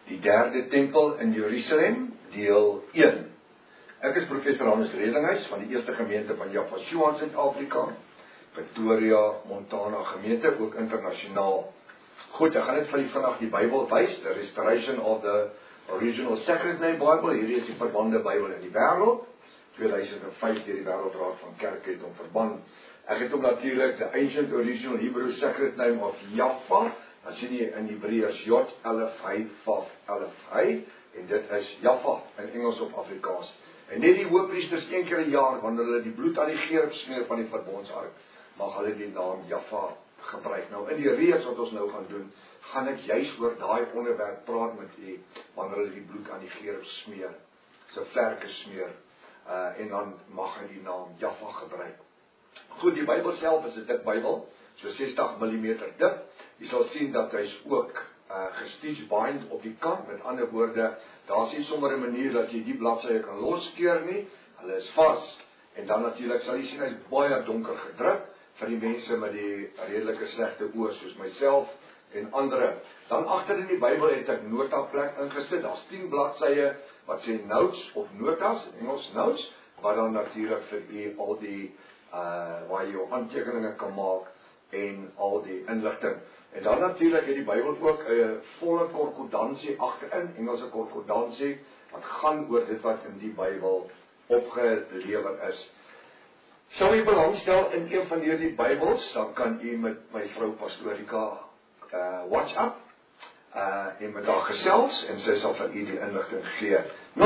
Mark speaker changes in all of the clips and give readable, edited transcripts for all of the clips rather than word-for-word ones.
Speaker 1: Die derde tempel in Jerusalem, deel 1. Ek is professor Hannes Redinghuis van die eerste gemeente van Yafashua in Suid-Afrika, Pretoria, Montana gemeente, ook internasionaal. Goed, ek gaan net vir julle vandag die Bybel wys, the restoration of the original Sacred Name Bible. Hierdie is die verbande Bybel in die wêreld. 2005 deur die Wêreldraad van Kerke het hom verband. Ek het hom natuurlik the ancient original Hebrew Sacred Name of Jaffa. Dan sien jy in Hebreërs J-L-F-Hy, F-L-F-Hy, en dit is Jaffa in Engels of Afrikaans. En net die hoofpriesters een keer 'n jaar, wanneer hulle die bloed aan die gerub smeer van die verbondsark, mag hulle die naam Jaffa gebruik. Nou in die reeks wat ons nou gaan doen, gaan ek juis oor daai onderwerp praat met u, wanneer hulle die bloed aan die gerub smeer, so vlerke smeer, en dan mag hy die naam Jaffa gebruik. Goed, die Bybel self is 'n dik Bybel, so 60 mm dik. Jy sal sien dat hy is ook gestitch bind op die kant, met ander woorde, daar is nie sommer 'n manier dat jy die bladsye kan loskeur nie, hulle is vas, en dan natuurlik sal jy sien hy is baie donker gedruk, vir die mense met die redelike slegte oë, soos myself en ander. Dan agter in die Bybel het ek notaplek ingesit, daar's 10 bladsye, wat sê notes of notas, in Engels notes, wat dan natuurlik vir u al die, waar jy jou aantekeninge kan maak, en al die inligting. En dan natuurlik het die Bybel ook 'n volle konkordansie agterin, Engelse konkordansie, wat gaan oor dit wat in die Bybel opgelewer is. Sou u belangstel in een van hierdie Bybels, dan kan u met my vrou Pastorika WhatsApp, en met haar gesels, en sy sal vir u die inligting gee.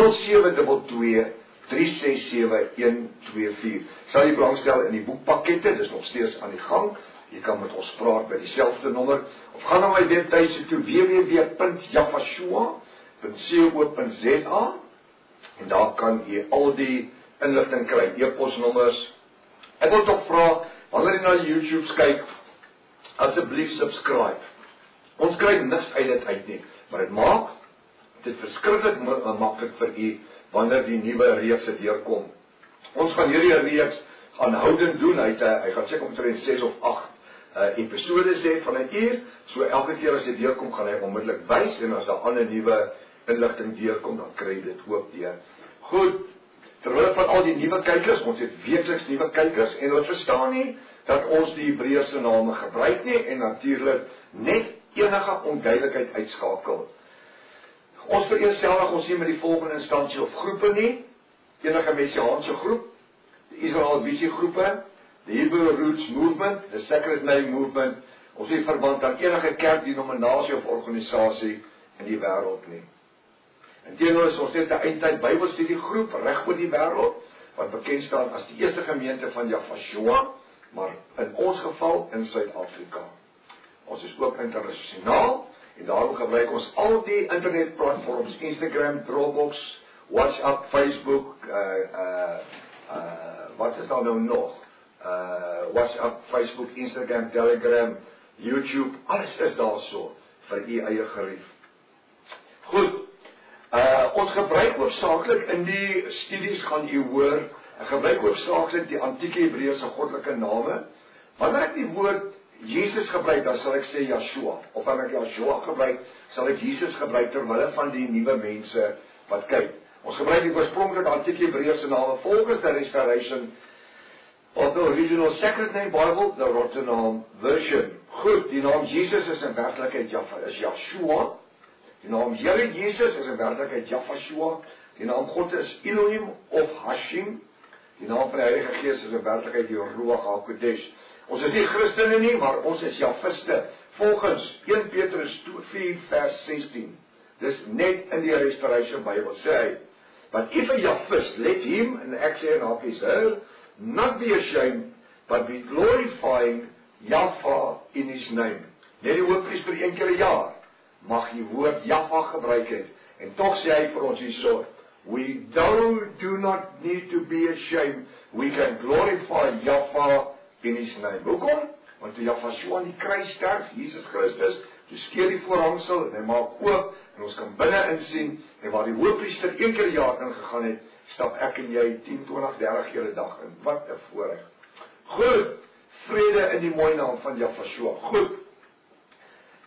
Speaker 1: 0722-367-124. Sal u belangstel in die boekpakkette, dis nog steeds aan die gang. Jy kan met ons praat by dieselfde nommer, of gaan na my webtuiste toe, www.jafashua.co.za, en daar kan jy al die inligting kry, e-posnommers. Ek wil toch vra, wanneer jy na YouTube kyk, asseblief subscribe. Ons kry niks uit dit uit nie, maar het maak dit verskriklik maklik vir u, wanneer die nuwe reeks deurkom. Ons gaan hierdie reeks aanhoudend doen, hy gaan seker omtrent 6 of 8 episodes hê van 'n uur, so elke keer as dit deurkom, gaan hy onmiddellik wys, en as daar ander nuwe inligting deurkom, dan kry jy dit ook deur. Goed, terwyl van al die nuwe kykers, ons het weekliks nuwe kykers, en ons verstaan nie, dat ons die Hebreëse name gebruik nie, en natuurlik net enige onduidelikheid uitskakel. Ons vereenselwig ons nie met die volgende instansie of groepe nie, enige messiaanse groep, die Israel Visie groepe, the Hebrew Roots Movement, the Sacred Name Movement, ons het verband aan enige kerk, denominasie of organisasie in die wêreld nie. Inteendeel is ons net 'n eindtyd Bybelstudiegroep reg oor die wêreld, wat bekend staan as die eerste gemeente van Yafashua, maar in ons geval in Suid-Afrika. Ons is ook internasionaal, en daarom gebruik ons al die internetplatforms, Instagram, Dropbox, WhatsApp, Facebook, wat is daar nou nog? WhatsApp, Facebook, Instagram, Telegram, YouTube, alles is daar so, vir u eie gerief. Goed, ons gebruik hoofsaaklik in die studies, gaan u hoor, ek gebruik hoofsaaklik die antieke Hebreëse goddelike name. Wanneer ek die woord Jesus gebruik, dan sal ek sê Yeshua, of wanneer ek Yeshua gebruik, sal ek Jesus gebruik, terwille van die nuwe mense wat kyk. Ons gebruik die oorspronklike antieke Hebreëse name volgens the restoration of the original Sacred Name Bible, the Rotterdam version. Goed, die naam Jesus is in werklikheid Jaffa, is Yeshua. Die naam Here Jesus is in werklikheid Yafashua. Die naam God is Elohim of Hashim. Die naam van die Heilige Gees is in werklikheid die Ruach HaKodesh. Ons is nie Christene nie, maar ons is Jafiste, volgens 1 Petrus 4 vers 16. Dis net in die Restoration Bible, sê hy, but if a Jafist, let him, en ek sê in hakies, not be ashamed, but be glorifying Jaffa in his name. Net die hoofpriester een keer 'n jaar, mag die woord Jaffa gebruik het, en toch sê hy vir ons hierso, we do not need to be ashamed, we can glorify Jaffa in his name. Hoekom? Want toe Yafashua aan die kruis sterf, Jesus Christus, toe skeur die voorhangsel, en hy maak oop, en ons kan binne insien, en waar die hoofpriester een keer 'n jaar ingegaan het, stap ek en jy 10, 20, 30 keer 'n dag in. Wat 'n voorreg. Goed, vrede in die mooi naam van Yafashua. Goed,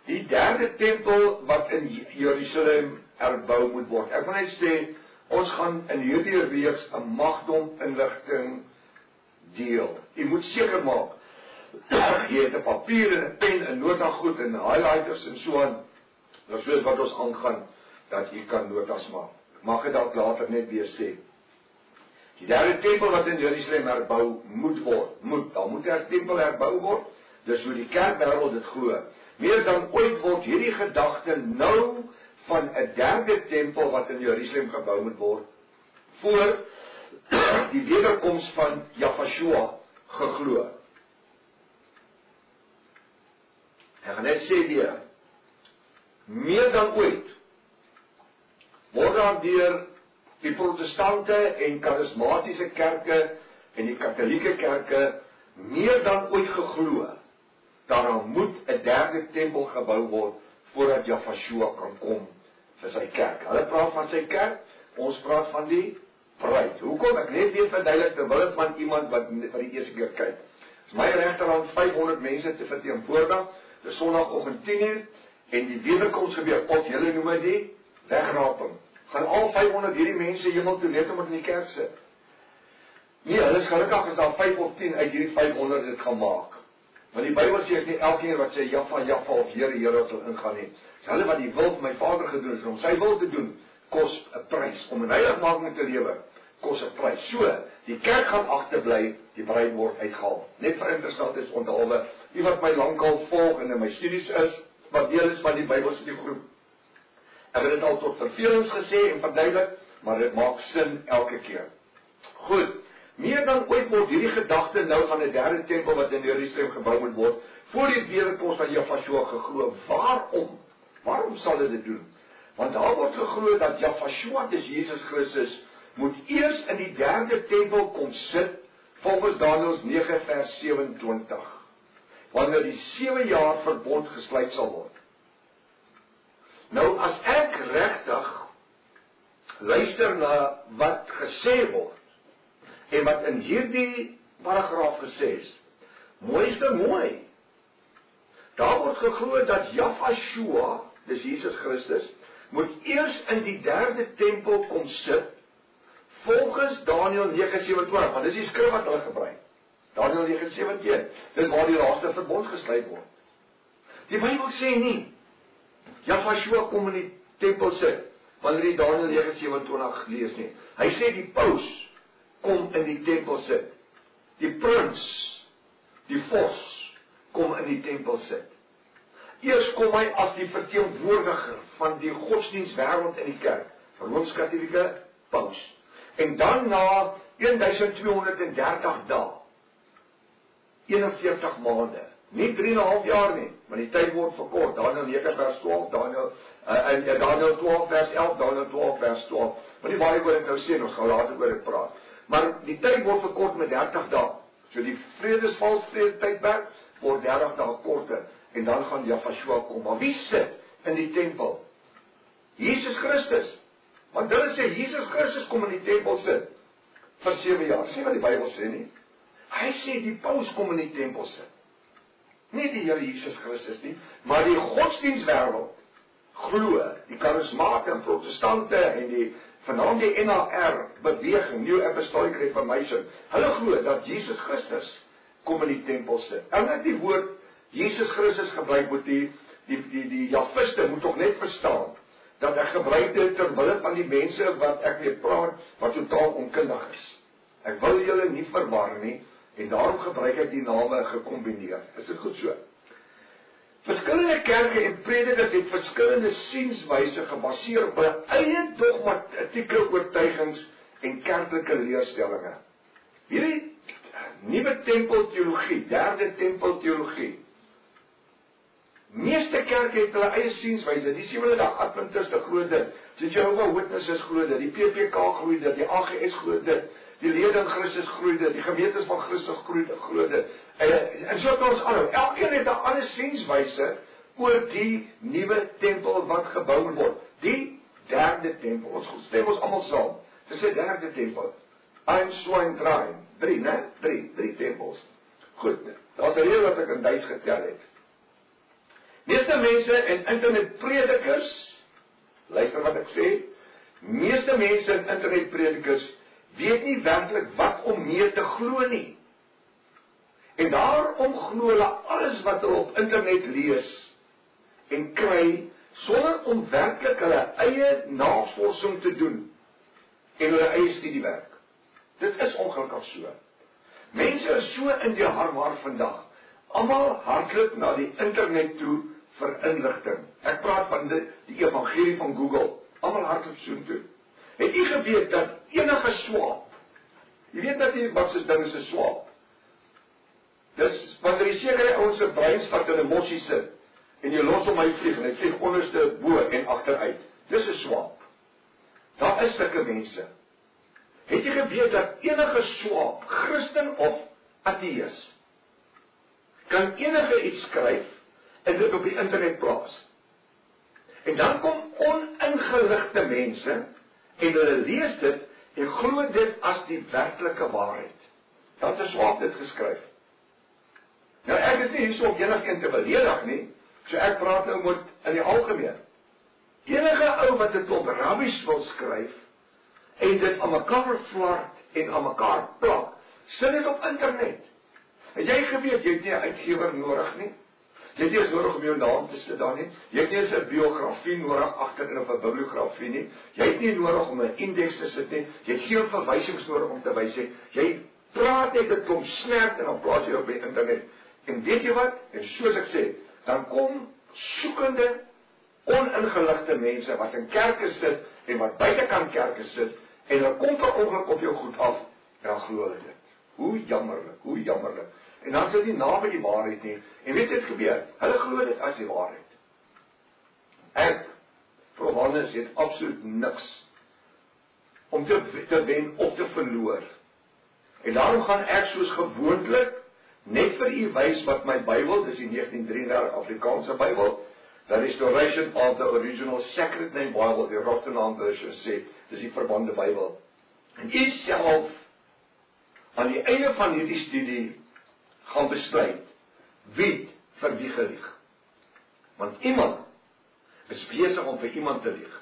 Speaker 1: Die derde tempel wat in Jerusalem herbou moet word. Ek wil net sê, ons gaan in hierdie reeks 'n magdom inligting deel. Jy moet seker maak, jy het 'n papier en 'n pen, 'n notagoed en highlighters en so aan, soos wat ons aangaan, dat jy kan notas maak. Mag ek dalk later net weer sê. Die derde tempel wat in Jerusalem herbou moet word, dan moet 'n tempel herbou word, dis hoe die kerkwêreld dit glo. Meer dan ooit word hierdie gedagte nou van 'n derde tempel wat in Jerusalem gebou moet word, voor die wederkoms van Jahshua geglo. Ek gaan net sê weer, meer dan ooit word daar deur die protestante en charismatiese kerke en die katholieke kerke meer dan ooit geglo, daar moet 'n derde tempel gebou word voordat Jahshua kan kom vir sy kerk. Hulle praat van sy kerk, ons praat van die bruid. Hoekom? Ek net weer verduidelik terwyl van iemand wat vir die eerste keer kyk. Is my regterhand 500 mense te verteenwoordig, dis Sondagoggend 10:00 en die wederkoms gebeur, of julle noem dit die wegraping. Gaan al 500 hierdie mense hemel toe net omdat in die kerk sit? Nee, hulle is gelukkig as daar 5 of 10 uit hierdie 500 dit gaan maak. Want die Bybel sê, is nie elkeen wat sê Jaffa of Here wat sal ingaan nie. Dis hulle wat die wil van my Vader gedoen het, om sy wil te doen, kos 'n prys. Om in heiligmaking te lewe, kos 'n prys. So, die kerk gaan agterbly, die bruid word uitgehaal. Net vir interessant is onthou, die wat my lankal volg en in my studies is, wat deel is van die Bybelstudiegroep. Ek het dit al tot vervelings gesê en verduidelik, maar dit maak sin elke keer. Goed, meer dan ooit word hierdie gedagte nou van 'n derde tempel wat in Jerusalem gebou moet word, voor die wederkoms van Jahshua geglo. Waarom? Waarom sal hulle dit doen? Want daar word geglo dat Jahshua, dis Jesus Christus, moet eers in die derde tempel kom sit, volgens Daniël 9 vers 27, wanneer die 7 jaar verbond gesluit sal word. Nou, as ek regtig luister na wat gesê word, en wat in hierdie paragraaf gesê is, mooi, daar word geglo dat Jahshua, dis Jesus Christus, moet eers in die derde tempel kom sit, volgens Daniël 9:27, want dis die skrif wat hulle gebruik. Daniël 9:17, dis waar die laaste verbond gesluit word. Die Bybel sê nie, Jahshua kom in die tempel sit, wanneer jy Daniël 9:27 lees nie. Hy sê die paus kom in die tempel sit. Die prins, die vos, kom in die tempel sit. Eers kom hy as die verteenwoordiger van die godsdienstwêreld in die kerk, Rooms-Katolieke paus. En dan na 1230 dae, 41 maande, nie 3,5 jaar nie, maar die tyd word verkort. Daniël 9 vers 12, Daniël 12 vers 11, Daniël 12 vers 12. Maar nie baie oor dit nou sê, ons gaan later oor dit praat. Maar die tyd word verkort met 30 dae. So die vrede tydperk word 30 dae korter. En dan gaan Jahshua kom. Maar wie sit in die tempel? Jesus Christus. Want hulle sê, Jesus Christus kom in die tempel sit vir 7 jaar. Sê wat die Bybel sê nie. Hy sê die paus kom in die tempel sit. Nie die Here Jesus Christus nie, maar die godsdienstwêreld glo, die charismate en protestante en die vanaand die NAR beweging, New Apostolic Reformation, hulle glo dat Jesus Christus kom in die tempel sit. En net die woord Jesus Christus gebruik moet die Jahviste moet toch net verstaan, dat ek gebruik dit terwille van die mense wat ek mee praat, wat totaal onkundig is. Ek wil julle nie verwar nie, en daarom gebruik ek die name gekombineer. Is dit goed so? Verskillende kerke en predikers het verskillende sienswyse gebaseer op hulle eie dogmatieke oortuigings en kerklike leerstellinge. Hierdie nuwe tempelteologie, derde tempelteologie, meeste kerke het hulle eie sienswyse. Die Sewendag Adventiste glo dit, die Jehovah's Witnesses glo dit, die PPK glo dit, die AGS glo dit, die lede in Christus glo dit, die gemeentes van Christus glo dit. En so kan ons aanhou. Elkeen het 'n ander sienswyse oor die nuwe tempel wat gebou moet word. Die derde tempel. Ons stem ons almal saam. Dis 'n derde tempel. 1, 2, 3, né? 3 tempels. Goed. Daar's 'n rede wat ek in Duits getel het. Meeste mense en internetpredikers, luister wat ek sê, meeste mense en internetpredikers weet nie werklik wat om mee te glo nie. En daarom glo hulle alles wat hulle op internet lees en kry, sonder om werklik hulle eie navorsing te doen en hulle eie studiewerk. Dit is ongelukkig so. Mense is so in die harmhaar vandag. Almal hardloop na die internet toe vir inligting. Ek praat van die evangelie van Google. Almal hardloop so toe. Het jy geweet dat enige swaap, jy weet dat jy wat soos ding is 'n swaap. Dis wanneer jy sekere ouens se breins vat in 'n mossie sit en jy los hom hy vlieg en hy vlieg onderste bo en agteruit. Dis 'n swaap. Daar is sulke mense. Het jy geweet dat enige swaap, Christen of ateïs, kan enige iets skryf en dit op die internet plaas? En dan kom oningeligte mense en hulle lees dit en glo dit as die werklike waarheid. Dan het 'n swaap dit geskryf. Nou ek is nie hierso om enigeen te beledig nie, so ek praat nou met in die algemeen. Enige ou wat 'n klomp rubbish wil skryf en dit aan mekaar vlak en aan mekaar plak, sit dit op internet. Het jy geweet jy het nie 'n uitgewer nodig nie? Jy het nie eens nodig om jou naam te sit daar nie. Jy het nie eens 'n biografie nodig agterin of 'n bibliografie nie. Jy het nie nodig om 'n indeks te sit nie. Jy het geen verwysings nodig om te wys nie. Jy praat net 'n klomp snerp en dan plaas jy op die internet. En weet jy wat? En soos ek sê, dan kom soekende, oningeligte mense wat in kerke sit en wat buitekant kerke sit en hulle kom per ongeluk op jou goed af en dan glo hulle dit. Hoe jammerlik, hoe jammerlik. En dan sit die naby die waarheid nie. En weet dit gebeur, hulle glo dit as die waarheid. Ek, Prof. Hannes, het absoluut niks om te wen of te verloor. En daarom gaan ek soos gewoonlik net vir u wys wat my Bybel, dis die 1933 Afrikaanse Bybel, The Restoration of the Original Sacred Name Bible, die Rotterdam version sê, dis die verbande Bybel. En u self aan die einde van hierdie studie gaan besluit wie vir wie gelieg. Want iemand is besig om vir iemand te lieg.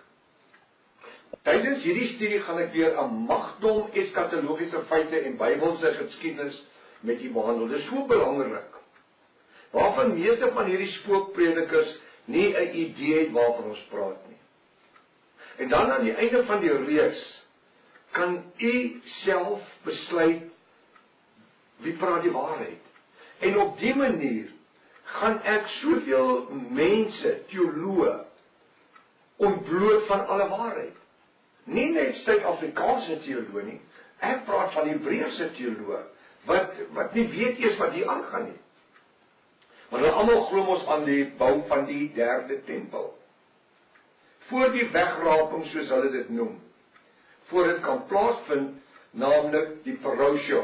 Speaker 1: Tydens hierdie studie gaan ek weer 'n magdom eskatologiese feite en Bybelse geskiedenis met u behandel. Dit is so belangrik. Waarvan meeste van hierdie spookpredikers nie 'n idee het waarvan ons praat nie. En dan aan die einde van die reeks kan u self besluit wie praat die waarheid. En op die manier gaan ek soveel mense, teoloë, ontbloot van alle waarheid. Nie net Suid-Afrikaanse teoloë nie, ek praat van Hebreëse teoloë, wat nie weet eers wat hier aangaan nie. Maar hulle almal glo mos aan die bou van die derde tempel. Voor die wegraping, soos hulle dit noem, voor dit kan plaasvind, naamlik die Parousia,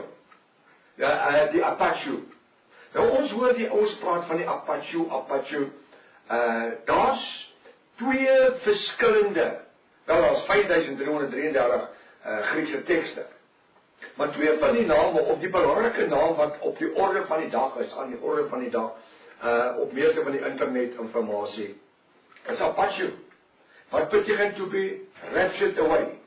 Speaker 1: die Apache. Nou ons hoor die ouens praat van die Apache, daar's twee verskillende, wel daar's 5333 Griekse tekste, maar twee van die name, op die belangrike naam wat op die orde van die dag is, aan die orde van die dag, op meeste van die internet informasie, is Apache, wat beteken to be raptured away,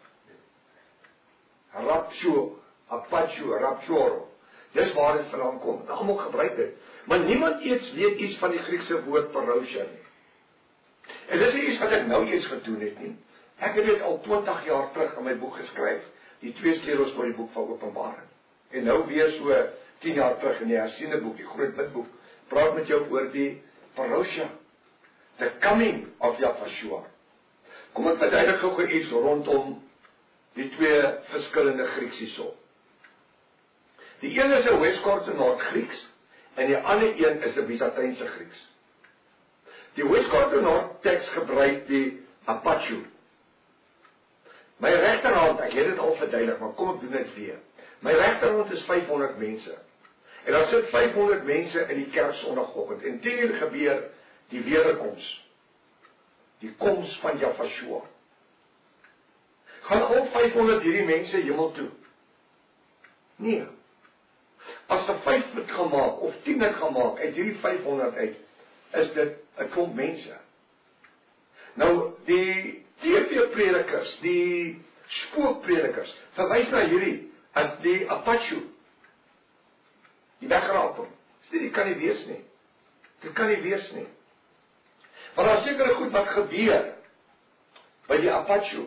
Speaker 1: rapture, Apache, rapture, dis waar dit vandaan kom, nou almal gebruik dit, maar niemand weet iets van die Griekse woord parousia nie. En dis iets wat ek nou eens gedoen het nie. Ek het dit al 20 jaar terug in my boek geskryf, die 2 sleutels vir die boek van Openbaring. En nou weer so 10 jaar terug in die hersiene boek, die groot wit boek, praat met jou oor die parousia, the coming of Yahshua. Kom ek verduidelik gou iets rondom die twee verskillende Grieks hierso. Die een is 'n West-Coordinaat Grieks en die ander een is 'n Byzantynse Grieks. Die West-Coordinaat teks gebruik die Apache. My regterhand, ek het dit al verduidelik, maar kom ek doen dit weer. My regterhand is 500 mense. En daar sit 500 mense in die kerk Sondagoggend. En 10:00 gebeur die wederkoms. Die koms van Yahshua. Gaan al 500 hierdie mense hemel toe? Nee. As 'n 5 het gemaak of 10 het gemaak uit hierdie 500 uit, is dit 'n klomp mense. Nou, die TV-predikers, die spookpredikers, verwys na hierdie as die Apache, die wegraping. Dit kan nie wees nie. Dit kan nie wees nie. Maar daar is sekere goed wat gebeur by die Apache.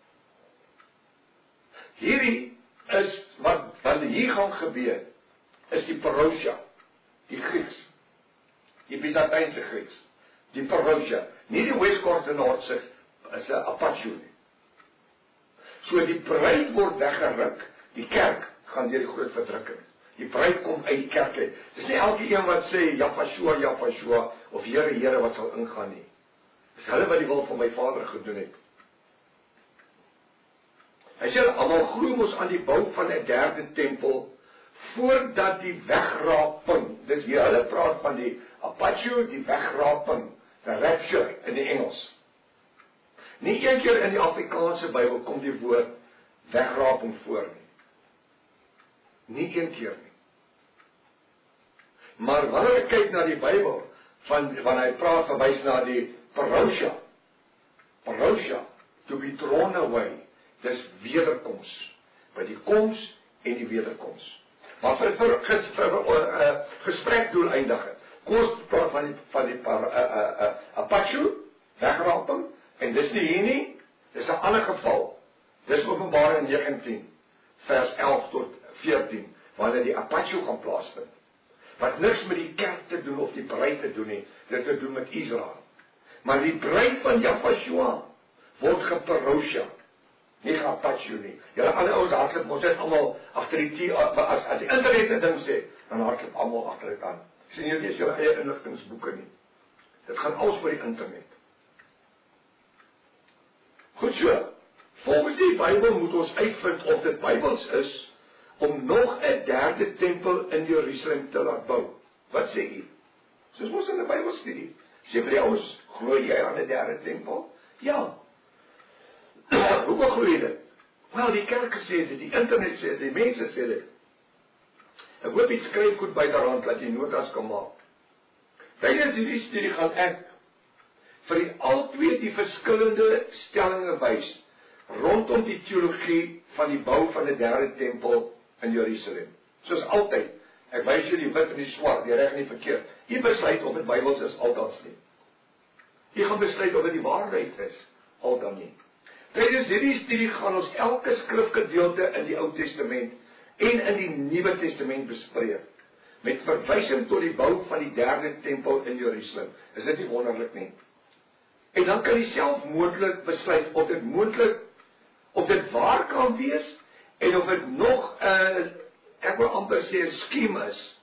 Speaker 1: Hierdie is wat hier gaan gebeur, is die Parousia, die Grieks, die Byzantynse Grieks, die Parousia, nie die Westkoordenaatse is 'n Apache nie. So die bruid word weggeruk, die kerk gaan deur die groot verdrukking. Die bruid kom uit die kerk uit. Dis nie elke een wat sê Japashua, Japashua of Here, Here wat sal ingaan nie. Dis hulle wat die wil van my Vader gedoen het. Hy sê almal glo mos aan die bou van 'n derde tempel voordat die wegraping, dis hier hulle praat van die Apache, die wegraping, the rapture in die Engels. Nie een keer in die Afrikaanse Bybel kom die woord wegraping voor nie. Nie een keer nie. Maar wanneer ek kyk na die Bybel, wanneer hy praat verwys na die Parousia, to be thrown away, dis wederkoms, by die koms en die wederkoms. Maar vir gesprek doeleindig, kom ons praat van die Apache, wegraping, en dis nie hier nie, dis 'n ander geval, dis Openbaring 19, vers 11 tot 14, wanneer die Apache gaan plaasvind, wat niks met die kerk te doen of die bruid te doen nie, dit te doen met Israel. Maar die bruid van Japashua word geparousia, nie geapache nie. Julle ander ouens hardloop, ons het almal agter die as die internet 'n ding sê, dan hardloop almal agter dit aan. Sien julle lees julle eie inligtingsboeke nie. Dit gaan alles oor die internet. Goed so. Volgens die Bybel moet ons uitvind of dit Bybels is om nog 'n derde tempel in Jerusalem te laat bou. Wat sê u? Soos ons in die Bybelstudie. Sê vir die ouens, glo jy aan 'n derde tempel? Ja. Hoekom glo jy dit? Wel, die kerk sê dit, die internet sê dit, die mense sê dit. Ek hoop jy skryf goed byderhand, dat jy notas kan maak. Tydens hierdie studie gaan ek vir die albei die verskillende stellinge wys rondom die teologie van die bou van 'n derde tempel in Jerusalem. Soos altyd, ek wys julle die wit en die swart, die reg en die verkeerd. U besluit of dit Bybels is, altans nie. U gaan besluit of dit die waarheid is, al dan nie. Tydens hierdie studie gaan ons elke skrifgedeelte in die Ou Testament en in die Nuwe Testament bespreek, met verwysing tot die bou van die derde tempel in Jerusalem. Is dit nie wonderlik nie? En dan kan jy self moontlik besluit of dit waar kan wees, en of dit nog ek wil amper sê 'n skiem is,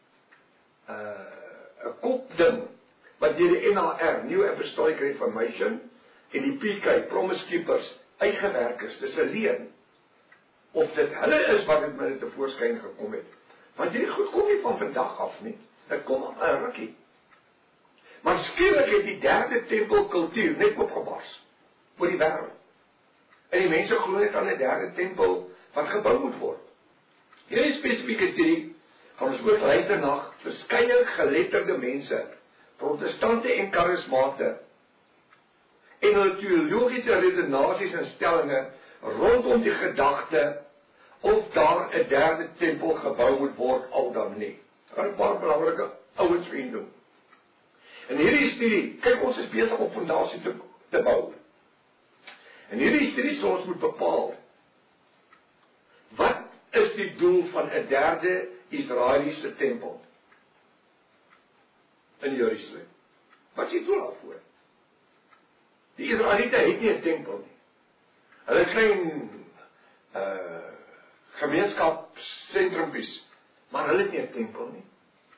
Speaker 1: 'n kopding, wat deur die NAR, New Apostolic Reformation, en die PK, Promise Keepers, uitgewerk is. Dis 'n leuen. Of dit hulle is wat dit met dit te voorskyn gekom het. Want hierdie goed kom nie van vandag af nie. Dit kom al 'n rukkie. Maar skielik het die derde tempel kultuur net opgebars oor die wêreld. En die mense glo net aan 'n derde tempel wat gebou moet word. Hierdie spesifieke studie gaan ons ook luister na verskeie geletterde mense, protestante en karismate, en hulle teologiese redenasies en stellinge rondom die gedagte of daar 'n derde tempel gebou moet word, al dan nie. Daar is 'n paar belangrike ouens vir doen. En hierdie studie, kyk, ons is besig om fondasie te bou. En hierdie studie sal ons moet bepaal, wat is die doel van 'n derde Israeliese tempel in Jerusalem? Wat is die doel daarvoor? Die Israeliete het nie 'n tempel nie. Hulle het klein gemeenskapssentrumpies, maar hulle het nie 'n tempel nie.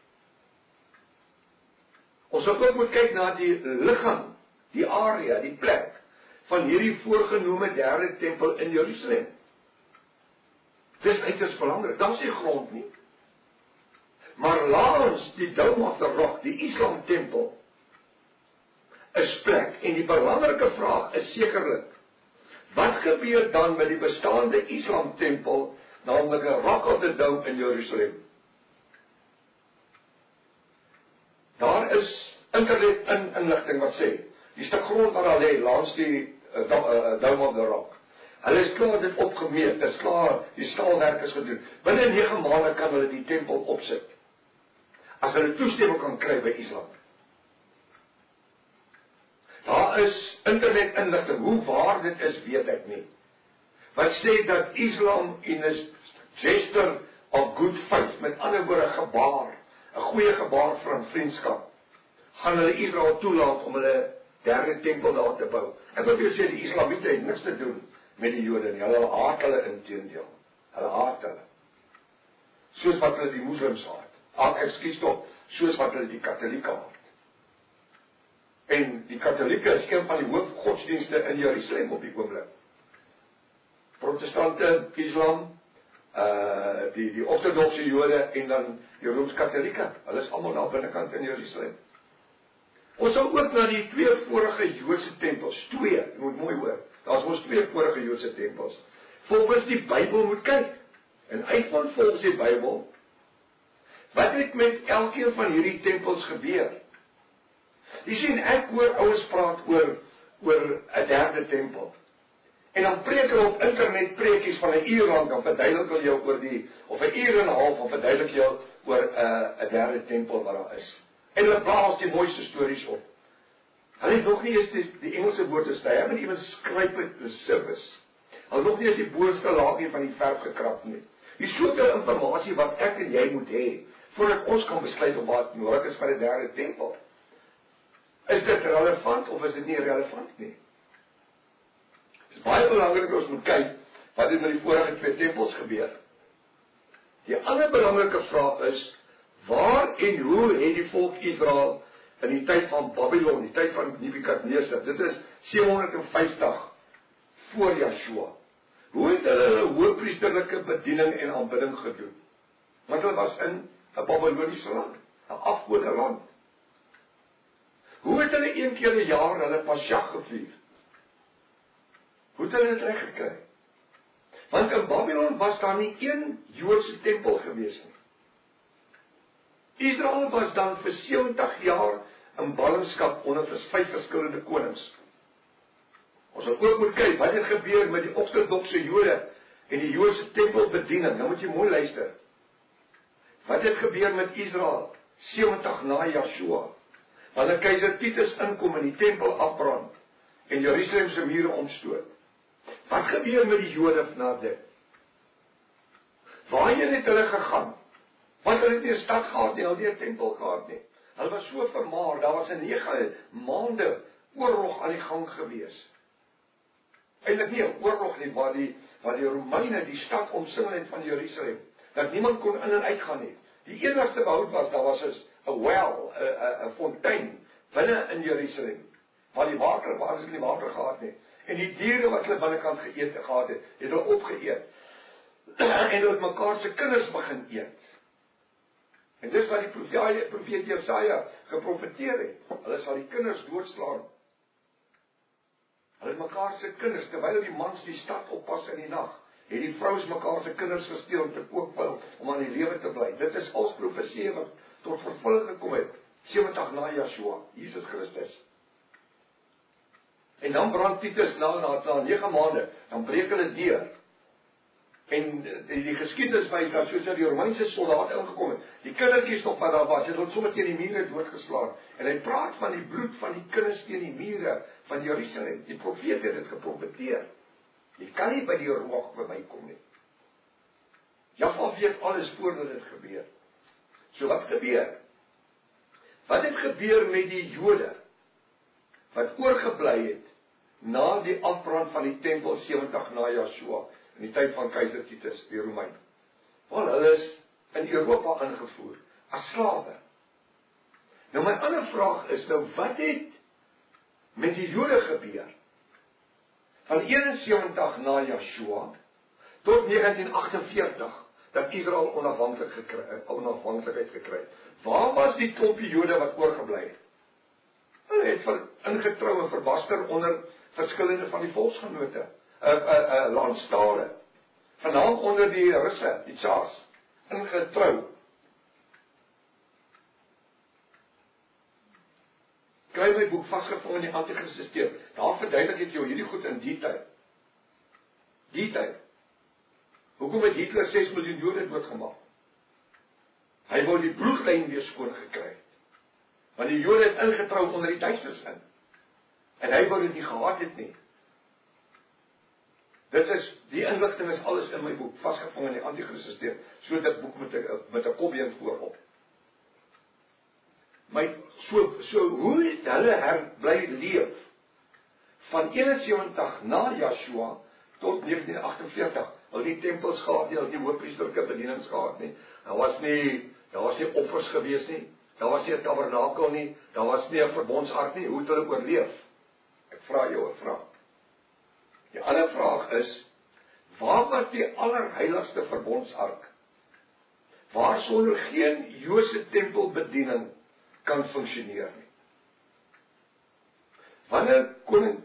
Speaker 1: Ons sal ook moet kyk na die liggaam, die area, die plek van hierdie voorgenome derde tempel in Jerusalem. Dis uiters belangrik. Daar's nie grond nie. Maar langs die Dome of the Rock, die Islam tempel, is plek. En die belangrike vraag is sekerlik, wat gebeur dan met die bestaande Islam tempel, naamlik 'n Rock of the Dome in Jerusalem? Daar is internet inligting wat sê, die stuk grond waar daar lê, langs die Dome of the Rock. Hulle is klaar dit opgemeet, dit is klaar, die staalwerk is gedoen. Binne 9 maande kan hulle die tempel opsit. As hulle toestemming kan kry by Islam. Daar is internet inligting, hoe waar dit is, weet ek nie. Wat sê dat Islam in 'n gesture of good faith, met ander woorde gebaar, 'n goeie gebaar van vriendskap, gaan hulle Israel toelaat om hulle derde tempel daar te bou. Ek wil vir julle sê, die Islamiete het niks te doen met die Jode nie, hulle haat hulle inteendeel. Hulle haat hulle. Soos wat hulle die moslims haat. Ekskuus tog, soos wat hulle die Katolieke haat. En die Katolieke is een van die hoofgodsdienste in Jerusalem op die oomblik. Protestante, Islam, die ortodokse Jode en dan die Rooms-Katolieke. Hulle is almal daar binnekant in Jerusalem. Ons sal ook na die 2 vorige Joodse tempels, 2, jy moet mooi hoor, daar is ons 2 vorige Joodse tempels, volgens die Bybel moet kyk, en uitvang volgens die Bybel, wat het met elkeen van hierdie tempels gebeur? Jy sien, ek hoor ouens praat oor 'n derde tempel, en dan preek hulle op internet preekies van 'n uur lang, dan verduidelik hulle jou oor of 'n uur en 'n half, of verduidelik jou oor 'n derde tempel wat daar is. En hulle blaas die mooiste stories op. Hulle het nog nie eens die Engelse woord is, hy het nie even skryf met the service. Hulle het nog nie eens die boonste laagje van die verf gekrap nie. Die soveel informasie wat ek en jy moet hê, voordat ons kan besluit op wat nodig is vir die derde tempel. Is dit relevant of is dit nie relevant nie? Het is baie belangrik ons moet kyk wat het met die vorige 2 tempels gebeur. Die ander belangrike vraag is, waar en hoe het die volk Israel in die tyd van Babylon, die tyd van Nebukadneser, dit is 750 voor Joshua, hoe het hulle hoëpriesterlike bediening en aanbidding gedoen? Want hulle was in 'n Babyloniese land, 'n afgode land. Hoe het hulle een keer 'n jaar hulle Pasjag gevier? Hoe het hulle dit reg gekry? Want in Babylon was daar nie een Joodse tempel gewees nie. Israel was dan vir 70 jaar in ballingskap onder 5 verskillende konings. Ons sal ook moet kyk, wat het gebeur met die ortodokse Jode en die Joodse tempelbediening? Nou moet jy mooi luister. Wat het gebeur met Israel 70 na Joshua? Wanneer keiser Titus inkom en die tempel afbrand en Jerusalem se mure omstoot. Wat gebeur met die Jode na dit? Waarheen het hulle gegaan? Want hulle het nie 'n stad gehad nie, hulle het nie 'n tempel gehad nie. Hulle was so vermaar, daar was 'n 9 maande oorlog aan die gang gewees. Eintlik nie 'n oorlog nie, waar die Romeine die stad omsingel het van Jerusalem, dat niemand kon in en uit gaan nie. Die enigste behoud was, daar was 'n well, 'n fontein, binne in Jerusalem, waar die water, waar hulle nie water gehad nie. En die diere wat hulle binnekant gehad het hulle opgeëet. En hulle het mekaar se kinders begin eet. En dis wat die profeet Jesaja geprofeteer het. Hulle sal die kinders doodslaan. Hulle het mekaar se kinders, terwyl die mans die stad oppas in die nag, het die vrouens mekaar se kinders gesteel om te koop om aan die lewe te bly. Dit is als profesie wat tot vervulling gekom het, 70 na Joshua, Jesus Christus. En dan brand Titus na 9 maande, dan breek hulle deur. En die geskiedenis wys dat soos die Romeinse soldate ingekom het, die kindertjies nog wat daar was, het hulle sommer teen die mure doodgeslaan. En hy praat van die bloed van die kinders teen die mure van Jerusalem. Die profeet het dit geprofeteer. Jy kan nie by die rook by my kom nie. Jaffa weet alles voordat dit gebeur. So wat gebeur? Wat het gebeur met die Jode wat oorgebly het na die afbrand van die tempel 70 na Joshua in die tyd van keiser Titus, die Romein? Wel, hulle is in Europa ingevoer as slawe. Nou my ander vraag is nou, wat het met die Jode gebeur? Van 71 na Joshua tot 1948 dat Israel onafhanklikheid gekry. Waar was die klompie Jode wat oorgebly het? Hulle het ingetrou en verbaster onder verskillende van die volksgenote, landstale, veral onder die Russe, die Tsars, ingetrou. Kry my boek Vasgevang in die Anti-Christus-Systeem. Daar verduidelik ek jou hierdie goed in detail. Detail. Hoekom het Hitler 6 miljoen Jode doodgemaak? Hy wou die bloedlyn weer skoon gekry het. Want die Jode het ingetrou onder die Duitsers in. En hy wou dit nie gehad het nie. Die inligting is alles in my boek, Vasgevang in die Anti-Christus-Systeem. So dit boek met 'n kopbeen voorop. So hoe het hulle bly leef van 71 na Joshua tot 1948, hulle die tempels gehad nie, hulle die hoofpriesterlike bedienings gehad nie, daar was nie offers gewees nie, daar was nie 'n tabernakel nie, daar was nie 'n verbondsark nie, hoe het hulle oorleef? Ek vra jou 'n vraag. Die ander vraag is, waar was die allerheiligste verbondsark? Waar sonder geen Joodse tempelbediening kan funksioneer nie. Wanneer koning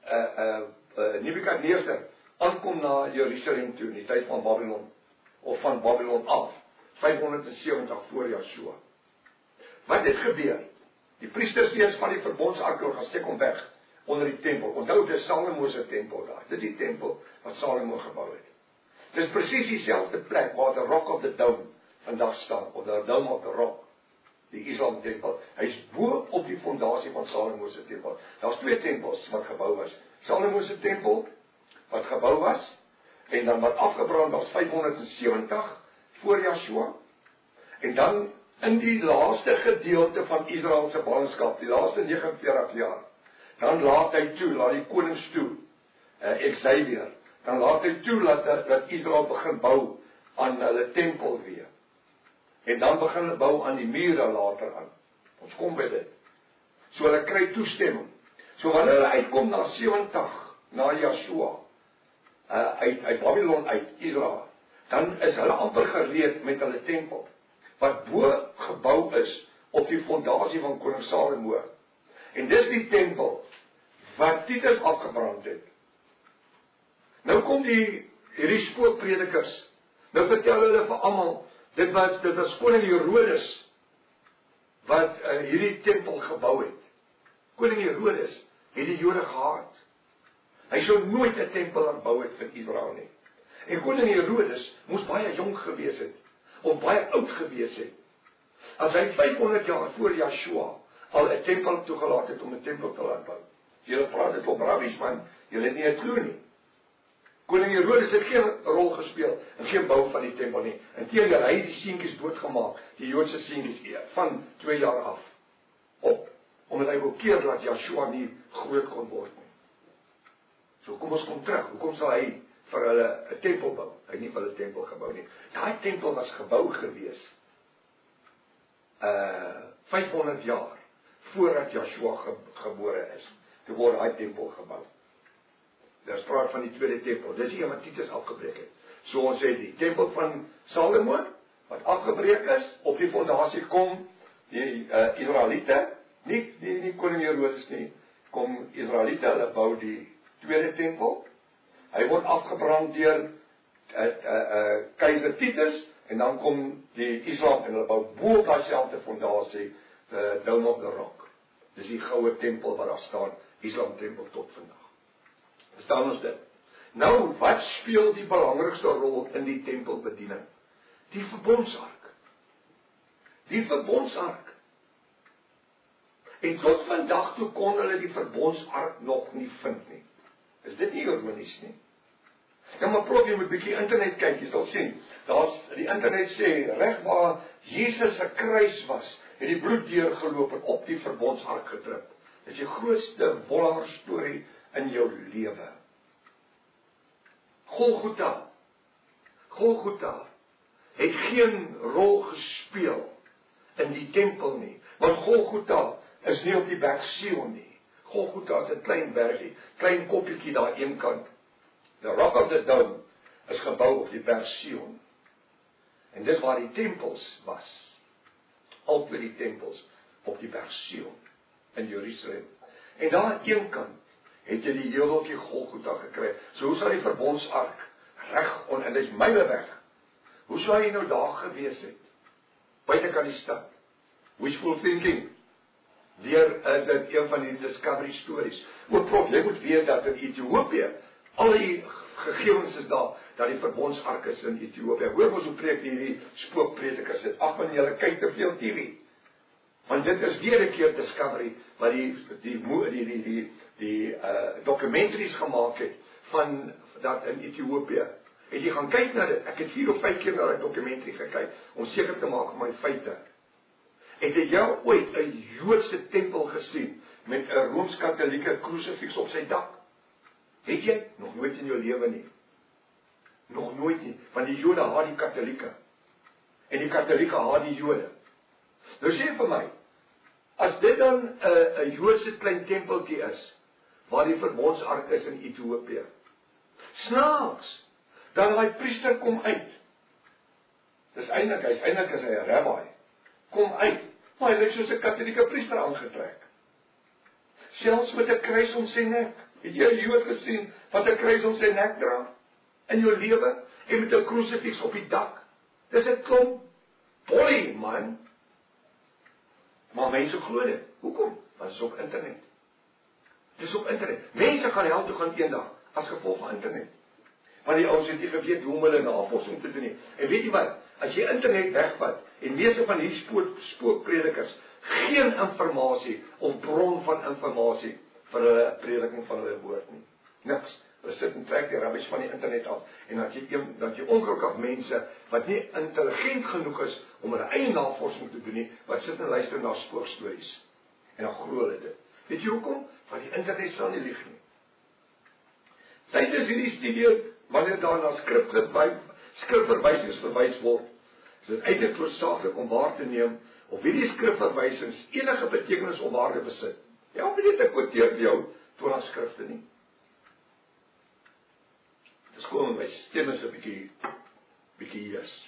Speaker 1: Nebukadneser aankom na Jerusalem toe in die tyd van Babylon, of van Babylon af, 570 voor Joshua. Wat het gebeur? Die priesters eers van die verbondsark gaan steek hom weg onder die tempel. Onthou, dit is Salomo se tempel daar. Dit is die tempel wat Salomo gebou het. Dit is presies dieselfde plek waar the Rock of the Dome vandag staan, of the Dome of the Rock. Die Islam tempel, hy is bo op die fondasie van Salomo se tempel. Daar's 2 tempels wat gebou was. Salomo se tempel, wat gebou was, en dan wat afgebrand was 570 voor Joshua, en dan in die laaste gedeelte van Israel se ballingskap, die laaste 49 jaar, dan laat hy toe, laat die konings toe, Xavier, dan laat hy toe, dat Israel begin bou aan hulle tempel weer. En dan begin hulle bou aan die mure later aan. Ons kom by dit. So hulle kry toestemming. So wanneer hulle uitkom na 70, na Joshua, uit Babylon uit, Israel, dan is hulle amper gereed met hulle tempel, wat bo gebou is op die fondasie van koning Salomo. En dis die tempel wat Titus afgebrand het. Nou kom hierdie spookpredikers, nou vertel hulle vir almal, dit was koning Herodes wat hierdie tempel gebou het. Koning Herodes het die Jode gehaat. Hy sou nooit 'n tempel aanbou het vir Israel nie. En koning Herodes moes baie jonk gewees het, of baie oud gewees het, as hy 500 jaar voor Joshua al 'n tempel toegelaat het om 'n tempel te laat bou. Julle praat dit op rabbies, man, julle het nie het glo nie. Koning Herodes het geen rol gespeel in geen bou van die tempel nie. Inteendeel, hy het die seentjies doodgemaak, die Joodse seentjies van 2 jaar af op, omdat hy wou keer dat Joshua nie groot kon word nie. So kom ons kom terug, hoekom sal hy vir hulle 'n tempel bou? Hy het nie vir hulle 'n tempel gebou nie. Daai tempel was gebou gewees 500 jaar voordat Joshua gebore is. Toe word daai tempel gebou. Daar is praat van die tweede tempel. Dis die wat Titus afgebreek het. So ons sê die tempel van Salomo wat afgebreek is, op die fondasie kom die Israeliete, nie koning Herodes nie, kom Israeliete, hulle bou die tweede tempel. Hy word afgebrand deur keiser Titus, en dan kom die Islam en hulle bou bo op dieselfde fondasie, Dome of the Rock. Dis die goue tempel wat daar staan, Islam tempel tot vandag. Verstaan ons dit? Nou, wat speel die belangrikste rol in die tempelbediening? Die verbondsark. Die verbondsark. En tot vandag toe kon hulle die verbondsark nog nie vind nie. Is dit nie ironies nie? Ja, maar probeer jy met 'n bietjie internet kyk, jy sal sien. Die internet sê, reg waar Jesus se kruis was, het die bloed deurgeloop en op die verbondsark gedrup. Dis die grootste wonder storie in jou lewe. Golgotha het geen rol gespeel in die tempel nie, want Golgotha is nie op die berg Sion nie. Golgotha is 'n klein bergie, klein koppietjie daar een kant. The Rock of the Dome is gebou op die berg Sion. En dis waar die tempels was. Albei die tempels op die berg Sion in Jerusalem. En daar aan een kant het jy die heuweltjie Golgotha gekry. So hoe sal die verbondsark reg en dit is myle weg. Hoe sou hy nou daar gewees het? Buitekant die stad. Wishful thinking. is dit een van die Discovery stories. O prof, jy moet weet dat in Ethiopië, al die gegevens is daar, dat die verbondsark is in Ethiopië. Hoor ons hoe preek hierdie spookpredikers dit. Ag man, julle kyk te veel TV. Want dit is weer 'n keer Discovery, wat die documentaries gemaak het, van dat in Ethiopië. En jy gaan kyk na dit, ek het 4 of 5 keer na die documentary gekyk, om seker te maak van my feite. Het jy ooit 'n Joodse tempel gesien, met 'n Rooms-Katolieke krusifiks op sy dak? Het jy? Nog nooit in jou lewe nie. Nog nooit nie, want die Jode haat die Katolieke. En die Katolieke haat die Jode. Nou sê vir my, as dit dan 'n Joodse klein tempeltjie is, waar die verbondsark is in Ethiopië, snaaks, dan daai priester kom uit. Dis eintlik is hy 'n rabbi. Kom uit, maar hy lyk soos 'n Katolieke priester aangetrek. Selfs met 'n kruis om sy nek. Het jy 'n Jood gesien wat 'n kruis om sy nek dra in jou lewe en met 'n krusifiks op die dak? Dis 'n klomp bolie, man. Maar mense glo dit. Hoekom? Want dit is op internet. Dis op internet. Mense gaan hel toe gaan eendag as gevolg van internet. Want die ouens het nie geweet hoe om hulle navorsing te doen nie. En weet jy wat? As jy internet wegvat en meeste van hierdie spookpredikers geen inligting of bron van inligting vir hulle prediking van hulle woord nie. Niks. Hulle sit en trek die rabbies van die internet af en dat jy ongelukkig mense wat nie intelligent genoeg is om hulle eie navorsing te doen nie, wat sit en luister na spookstories. En dan glo hulle dit. Weet jy hoekom? Want die internet sal nie lieg nie. Tydens hierdie studie, wanneer daar na skrifverwysings verwys word, is dit eintlik noodsaaklik om waar te neem of hierdie skrifverwysings enige betekenis of waarde besit. Ja, weet jy, ek quoteer vir jou Torah skrifte nie. Dis gewoon my stem is 'n bietjie yes.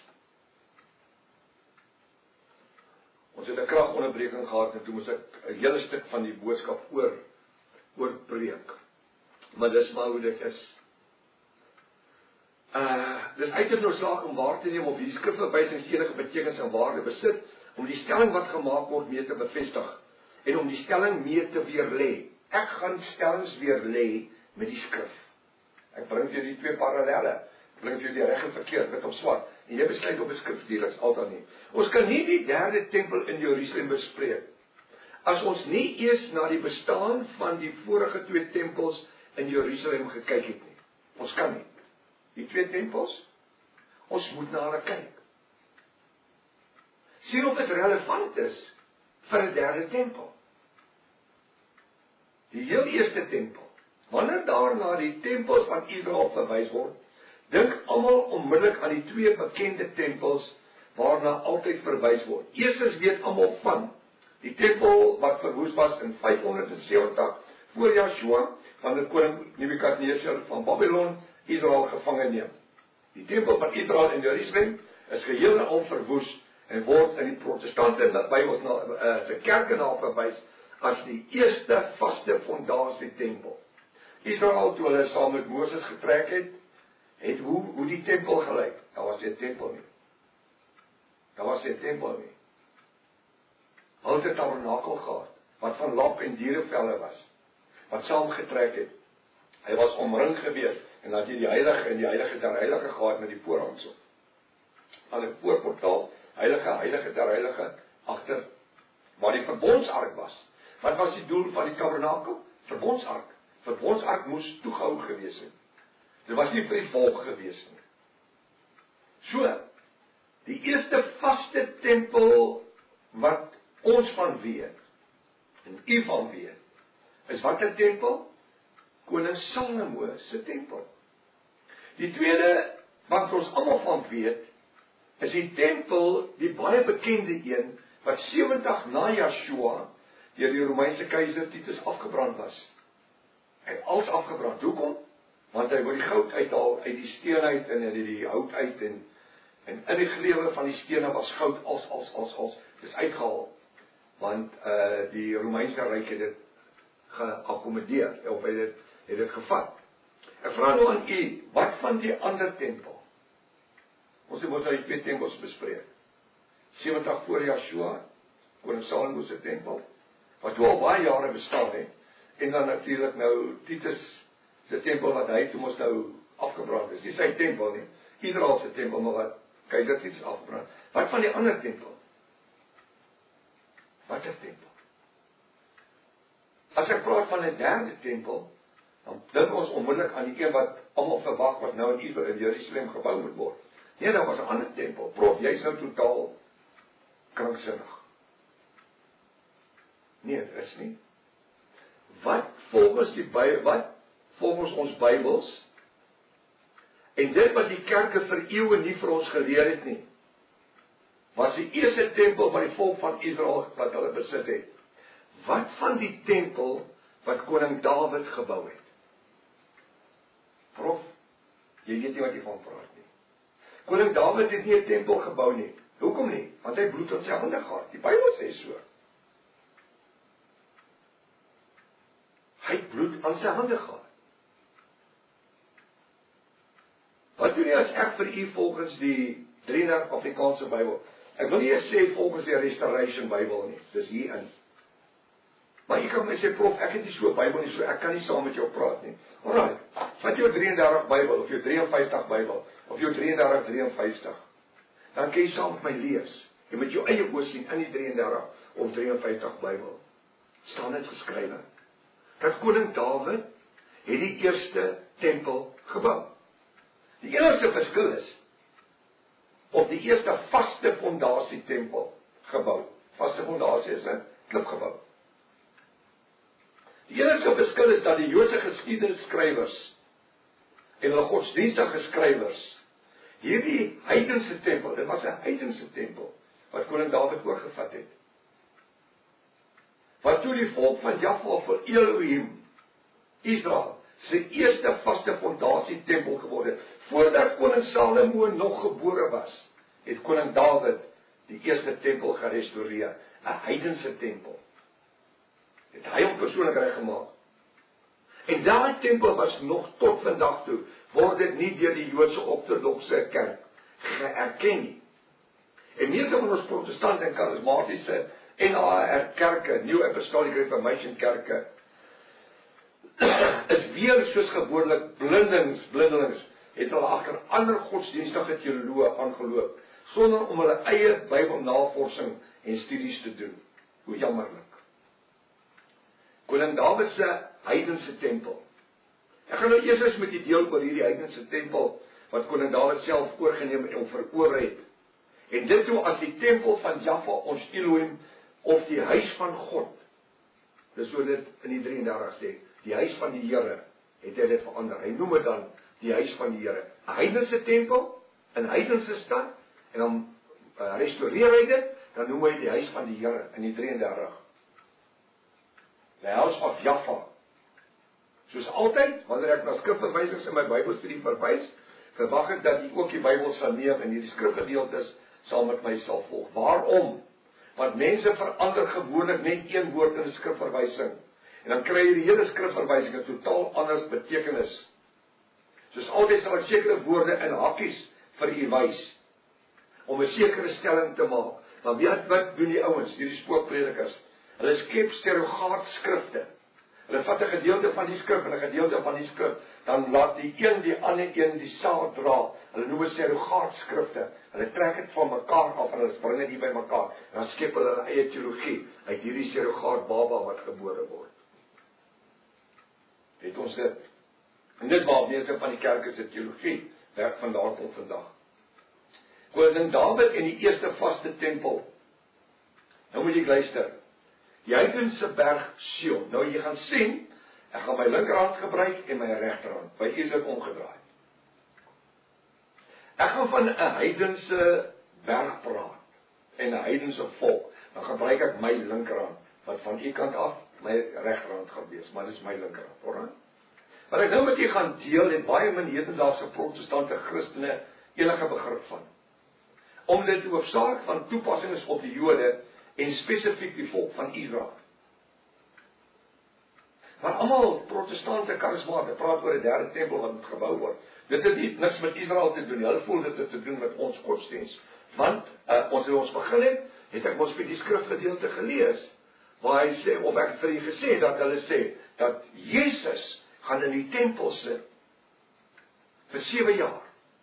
Speaker 1: Ons het 'n kragonderbreking gehad en toe moes ek 'n hele stuk van die boodskap oorbreek. Maar dis maar hoe dit is. Dis eintlik noodsaaklik om waar te neem of hierdie skrifverwysings enige betekenis en waarde besit, om die stelling wat gemaak word mee te bevestig en om die stelling mee te weerlê. Ek gaan stellings weerlê met die skrif. Ek bring vir die 2 parallelle. Ek bring vir die reg en verkeerd, wit op swart. En jy besluit op 'n skrifdeel is altyd nie. Ons kan nie die 3de tempel in Jerusalem bespreek as ons nie eers na die bestaan van die vorige 2 tempels in Jerusalem gekyk het nie. Ons kan nie. Die 2 tempels, ons moet na hulle kyk. Sien of dit relevant is vir 'n 3de tempel. Die heel eerste tempel. Wanneer daar na die tempels van Israel verwys word, dink almal onmiddellik aan die 2 bekende tempels waarna altyd verwys word. Eerstens weet almal van die tempel wat verwoes was in 570 voor Joshua, wanneer koning Nebukadneser van Babylon Israel gevange neem. Die tempel van Israel in Jerusalem is geheel en al verwoes en word in die protestante Bybels se kerke na verwys as die eerste vaste fondasie tempel. Israel, toe hulle saam met Moses getrek het hoe die tempel gelyk. Daar was nie 'n tempel nie. Hulle het 'n tabernakel gehad, wat van lap en dierevelle was, wat saamgetrek het. Hy was omring gewees, en dat jy die heilige en die heilige der heilige gehad met die voorhangsel. Aan 'n voorportaal, heilige der heilige, agter, waar die verbondsark was. Wat was die doel van die tabernakel? Verbondsark. Verbondsark moes toegehou gewees het. Dit was nie vir die volk gewees nie. So, die eerste vaste tempel wat ons van weet, en u van weet, is wat 'n tempel? Koning Salomo se tempel. Die tweede, wat ons almal van weet, is die tempel, die baie bekende een, wat 70 na Joshua, deur die Romeinse keiser Titus afgebrand was. Hy het alles afgebrand. Hoekom? Want hy wou die goud uithaal uit die steen uit en uit die hout uit en in die glewe van die stene was goud als dis uitgehaal. Want die Romeinse ryk het dit geakkommodeer of het dit gevat. Ek vra nou aan u, wat van die ander tempel? Ons het mos al die 2 tempels bespreek. 70 voor Joshua, koning Salomo se tempel, wat toe al baie jare bestaan het, en dan natuurlik nou Titus se tempel wat hy toe mos nou afgebrand is, nie sy tempel nie, Israel se tempel, maar wat keiser Titus afgebrand. Wat van die ander tempel? Wat is tempel? As ek praat van 'n derde tempel, dan dink ons onmiddellik aan die een wat almal verwag wat nou in Israel in Jerusalem gebou moet word. Nee, daar was 'n ander tempel. Prof, jy's nou totaal kranksinnig. Nee, dit is nie. Wat volgens ons Bybels, en dit wat die kerke vir eeue nie vir ons geleer het nie, was die eerste tempel wat die volk van Israel wat hulle besit het. Wat van die tempel wat koning Dawid gebou het? Prof, jy weet nie wat jy van praat nie. Koning Dawid het nie 'n tempel gebou nie. Hoekom nie? Want hy bloed op sy hande gehad. Die Bybel sê so. Hy het bloed aan sy hande gehad. Wat doen jy as ek vir u volgens die 33 Afrikaanse Bybel? Ek wil nie eers sê volgens die Restoration Bybel nie. Dis hierin. Maar jy kan my sê, prof, ek het nie so 'n Bybel nie, so ek kan nie saam met jou praat nie. Alraai, vat jou 33 Bybel, of jou 53 Bybel, of jou 33-53. Dan kan jy saam met my lees. Jy moet jou eie oë sien in die 33 of 53 Bybel. Staan dit geskrywe dat koning Dawid het die eerste tempel gebou. Die enigste verskil is of die eerste vaste fondasie tempel gebou. Vaste fondasie is 'n klipgebou. Die enigste verskil is dat die Joodse geskiedenisskrywers en hulle godsdienstige skrywers hierdie heidense tempel, dit was 'n heidense tempel wat koning Dawid oorgevat het. Wat toe die volk van Jahwe vir Elohim, Israel, sy eerste vaste fondasie tempel geword het. Voordat koning Salomo nog gebore was, het koning Dawid die eerste tempel gerestoreer, 'n heidense tempel. Het hy hom persoonlik reggemaak. En daardie tempel was nog tot vandag toe, word dit nie deur die Joodse ortodokse kerk geerken nie. En meeste van ons protestante en charismatiese NAR kerke, New Apostolic Reformation kerke, is weer soos gewoonlik blindelings, het hulle agter ander godsdienstige teoloë aangeloop, sonder om hulle eie Bybelnavorsing en studies te doen. Hoe jammerlik. Koning Dawid se heidense tempel. Ek gaan nou eers met die deel oor hierdie heidense tempel, wat koning Dawid self oorgeneem en verower het. En dit toe as die tempel van Jahwe ons Elohim, of die huis van God. Dis so dit in die 33 sê, die huis van die Here, het hy dit verander. Hy noem dit dan die huis van die Here. 'n heidense tempel, 'n heidense stad, en dan restoreer hy dit, dan noem hy die huis van die Here in die 33. The house of Jahwe. Soos altyd, wanneer ek na skrifverwysings in my Bybelstudie verwys, verwag ek dat jy ook die Bybel sal neem en hierdie skrifgedeeltes saam met my sal volg. Waarom? Want mense verander gewoonlik net een woord in 'n skrifverwysing. En dan kry jy die hele skrifverwysing 'n totaal anders betekenis. Soos altyd sal ek sekere woorde in hakkies vir u wys, om 'n sekere stelling te maak. Maar weet wat doen die ouens, hierdie spookpredikers? Hulle skep stereogaat skrifte. Hulle vat 'n gedeelte van die skrif en 'n gedeelte van die skrif, dan laat die een die ander een die saad dra. Hulle noem dit stereogaat skrifte. Hulle trek dit van mekaar af en hulle bring dit hier by mekaar. En dan skep hulle hulle eie teologie uit hierdie stereogaat baba wat gebore word. Het ons dit? En dit waar meeste van die kerke se teologie werk vandaan tot vandag. Koning Dawid en die eerste vaste tempel. Nou moet jy luister. Die heidense berg Sion. Nou jy gaan sien, ek gaan my linkerhand gebruik en my regterhand. By u is dit omgedraai. Ek gaan van 'n heidense berg praat en 'n heidense volk. Dan gebruik ek my linkerhand, wat van u kant af my regterhand gaan wees, maar dis my linkerhand, hoor. Wat ek nou met u gaan deel, het baie min hedendaagse protestante Christene enige begrip van. Omdat dit hoofsaak van toepassing is op die Jode en spesifiek die volk van Israel. Maar almal protestante charismate praat oor 'n derde tempel wat moet gebou word. Dit het nie niks met Israel te doen nie. Hulle voel dit het te doen met ons godsdiens. Want ons begin het ek ons vir die skrifgedeelte gelees waar hy sê, of ek het vir julle gesê, dat hulle sê, dat Jesus gaan in die tempel sit, vir 7 jaar.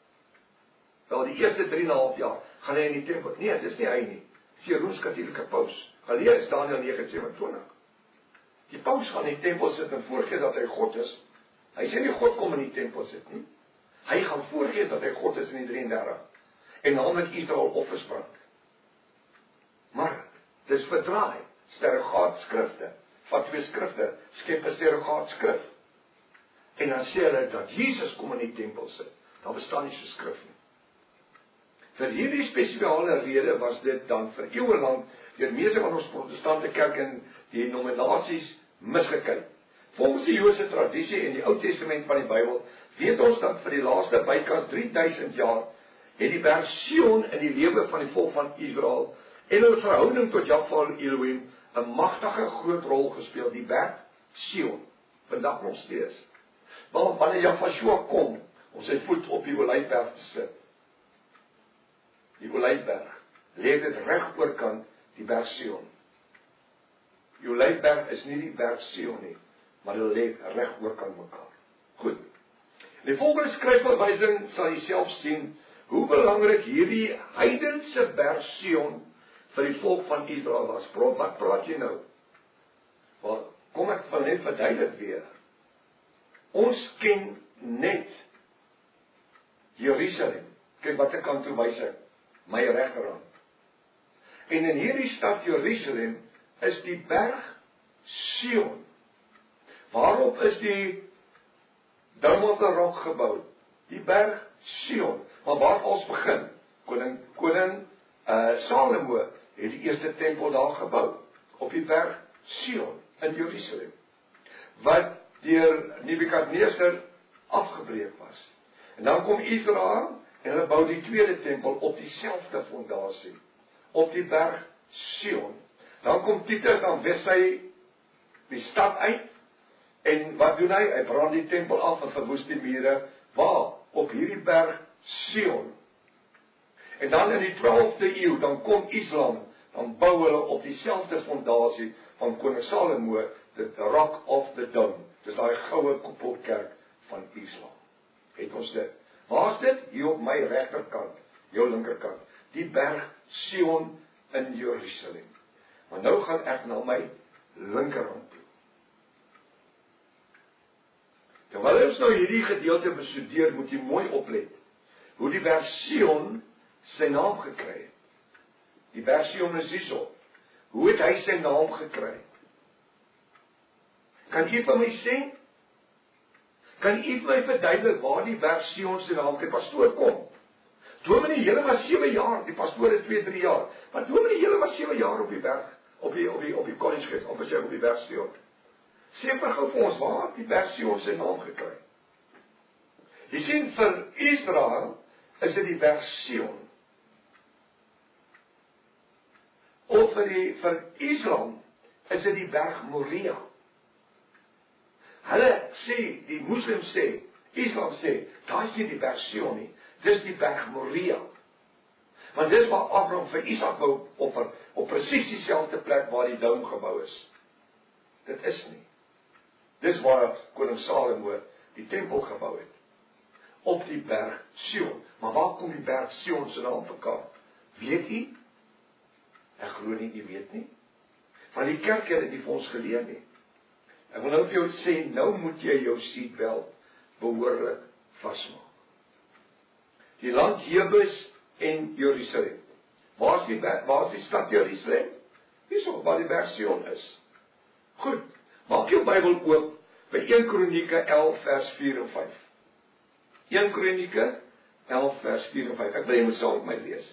Speaker 1: Wel, die eerste 3,5 jaar, gaan hy in die tempel, nee, dis nie hy nie, dis die Rooms-Katholieke paus, gaan lees Daniël 9:27. Die paus gaan in die tempel sit en voorgee dat hy God is. Hy sê nie God kom in die tempel sit nie. Hy gaan voorgee dat hy God is in die 33. En dan met Israel offers bring. Maar, dis verdraai, stereogaat skrifte, van 2 skrifte, skep 'n stereogaat skrif. En dan sê hulle dat Jesus kom in die tempel sit. Dan bestaan nie so skrif nie. Vir hierdie spesiale rede was dit dan vir eeue lank deur meeste van ons protestante kerk en die denominasies misgekyk. Volgens die Joodse tradisie en die Ou Testament van die Bybel, weet ons dat vir die laaste bykans 3000 jaar het die berg Sion in die lewe van die volk van Israel en hulle verhouding tot Jahwe Elohim 'n magtige groot rol gespeel, die berg Sion, vandag nog steeds. Maar wanneer Jahwe kom, om sy voet op die Olyfberg te sit, die Olyfberg, lê dit reg oorkant die berg Sion. Die Olyfberg is nie die berg Sion nie, maar dit lê reg oorkant mekaar. Goed. In die volgende skryfverwysing sal jy self sien hoe belangrik hierdie heidense berg Sion vir die volk van Israel was. Prof, wat praat jy nou? Wel, kom ek van net verduidelik weer. Ons ken net Jerusalem. Kyk wat ek kan toe wys ek, my regterhand. En in hierdie stad Jerusalem is die berg Sion. Waarop is die Dome of the Rock gebou? Die berg Sion. Maar waar ons begin? Koning Salomo het die eerste tempel daar gebou, op die berg Sion in Jerusalem, wat deur Nebukadneser afgebreek was. En dan kom Israel en hulle bou die tweede tempel op dieselfde fondasie, op die berg Sion. Dan kom Titus, dan wes hy die stad uit, en wat doen hy? Hy brand die tempel af en verwoes die mure, waar? Op hierdie berg Sion. En dan in die 12de eeu, dan kom Islam, dan bou hulle op dieselfde fondasie van koning Salomo, the Rock of the Dome. Dis daai goue koepelkerk van Islam. Het ons dit? Waar is dit? Hier op my regterkant, jou linkerkant. Die berg Sion in Jerusalem. Maar nou gaan ek na my linkerhand toe. Terwyl ons nou hierdie gedeelte bestudeer, moet jy mooi oplet hoe die berg Sion sy naam gekry het. Die berg Sion is hierso. Hoe het hy sy naam gekry? Kan jy vir my sê? Kan jy vir my verduidelik waar die berg Sion sy naam gekry? Pastoor, kom. Dominee Hele was 7 jaar, die pastoor het 2-3 jaar. Maar Dominee Hele was 7 jaar op die berg, op die college gewees, op die berg Sion. Sê vir gou vir ons, waar het die berg Sion sy naam gekry? Jy sien, vir Israel is dit die berg Sion. Of vir Islam is dit die berg Moria. Hulle sê, die moslims sê, Islam sê, daar is nie die berg Sion nie, dis die berg Moria. Want dis waar Abraham vir Isak wou offer, op presies dieselfde plek waar die dom gebou is. Dit is nie. Dis waar koning Salomo die tempel gebou het. Op die berg Sion. Maar waar kom die berg Sion se naam vandaan? Weet jy? Ek glo nie, jy weet nie. Van die kerk het dit nie vir ons geleer nie. Ek wil nou vir jou sê, nou moet jy jou seatbelt behoorlik vasmaak. Die land Jebus en Jerusalem. Waar is die stad Jerusalem? Hierso, waar die berg Sion is. Goed, maak jou Bybel oop by 1 Kronieke 11 vers 4 en 5. 1 Kronieke 11 vers 4 en 5. Ek wil jy moet saam met my lees.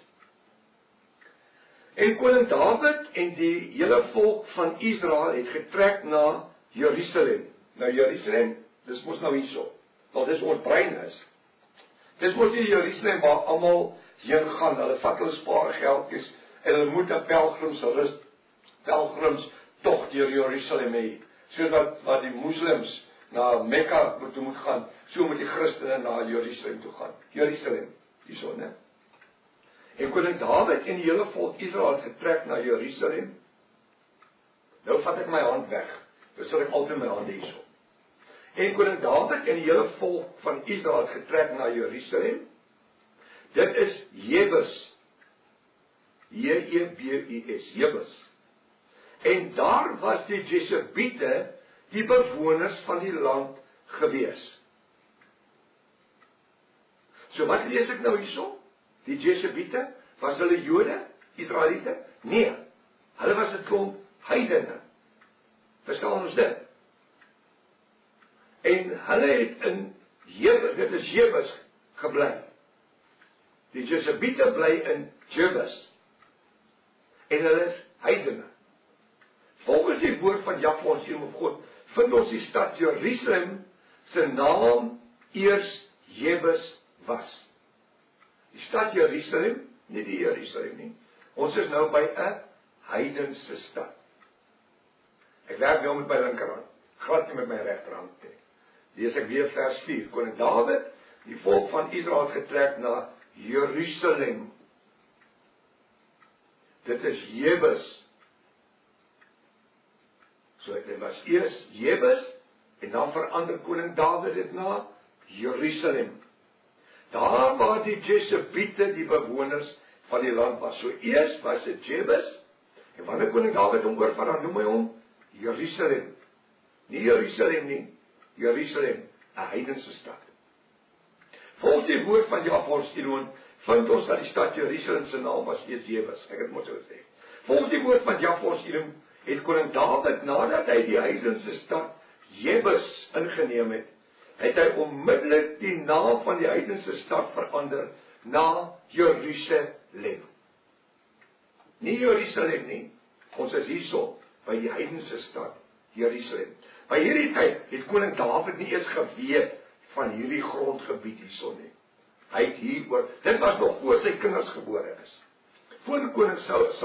Speaker 1: En koning Dawid en die hele volk van Israel het getrek na Jerusalem. Nou Jerusalem, dis mos nou hierso. Want dis ons brein is. Dis mos nie Jerusalem waar almal heen gaan. Hulle vat hulle spaargeldjies en hulle moet 'n pelgrims tog deur Jerusalem hê. Sodat wat die moslems na Mekka moet gaan, so moet die Christene na Jerusalem toe gaan. Jerusalem, hierso, né? En koning Dawid en die hele volk Israel het getrek na Jerusalem. Nou vat ek my hand weg. Nou sal ek altyd my hand hierso. En koning Dawid en die hele volk van Israel het getrek na Jerusalem. Dit is Jebus. J-E-B-U-S, Jebus. En daar was die Jesebiete, die bewoners van die land gewees. So wat lees ek nou hierso? Die Jesebiete, was hulle Jode, Israeliete? Nee, hulle was 'n klomp heidene. Verstaan ons dit? En hulle het in Jebus, dit is Jebus, gebly. Die Jesebiete bly in Jebus. En hulle is heidene. Volgens die woord van Jahwe ons Here God, vind ons die stad Jerusalem se naam eers Jebus was. Die stad Jerusalem, nie die Jerusalem nie. Ons is nou by 'n heidense stad. Ek werk nou met my linkerhand, glad nie met my regterhand nie. Lees ek weer vers 4. Koning Dawid, die volk van Israel het getrek na Jerusalem. Dit is Jebus. So dit was eers Jebus en dan verander koning Dawid dit na Jerusalem. Daar waar die Jesebiete die bewoners van die land was. So eers was dit Jebus en wanneer koning Dawid hom oorvat, dan noem hy hom Jerusalem. Nie Jerusalem nie, Jerusalem, 'n heidense stad. Volgens die woord van Jahwe ons Here vind ons dat die stad Jerusalem se naam was eers Jebus. Ek het mos so gesê. Volgens die woord van Jahwe ons Here het koning Dawid nadat hy die heidense stad Jebus ingeneem het, het hy onmiddellik die naam van die heidense stad verander na Jerusalem. Nie Jerusalem nie. Ons is hierso by die heidense stad Jerusalem. By hierdie tyd het koning Dawid nie eens geweet van hierdie grondgebied hierso nie. Hy het hieroor, dit was nog voor sy kinders gebore is. Voor koning